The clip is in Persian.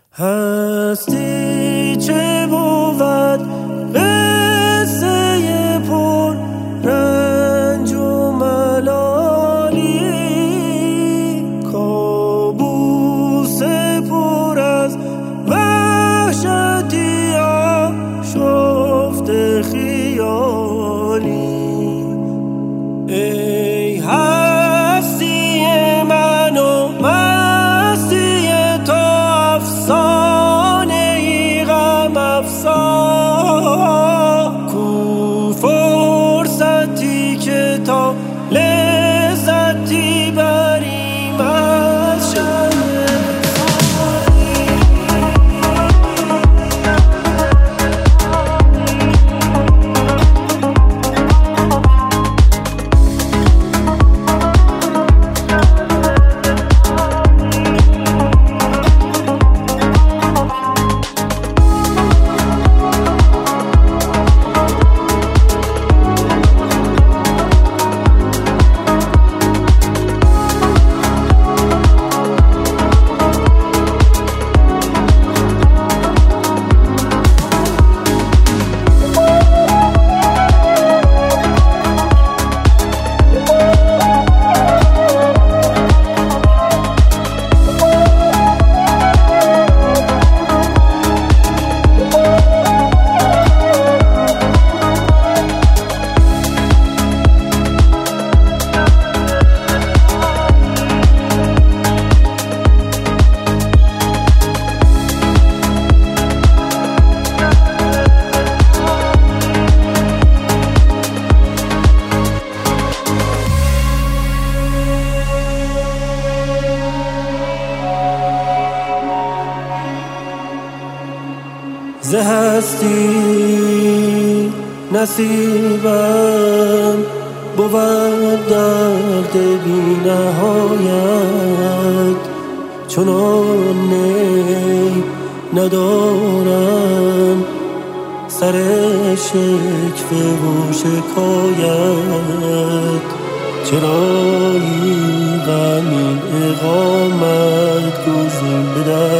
هستی چه بود قصه پر رنج و ملالی، کابوس پر از وحشتی آشفته خیالی. ای هستی من و مستی تو، افسانه ای غم افسان، کو فرصتی که تا لذتی بریم از شب. ز هستی نصیبم بود درد بی نهایت، چنان می ندارم سر شکوه و شکایت. چرایی غمین اقامت گزین به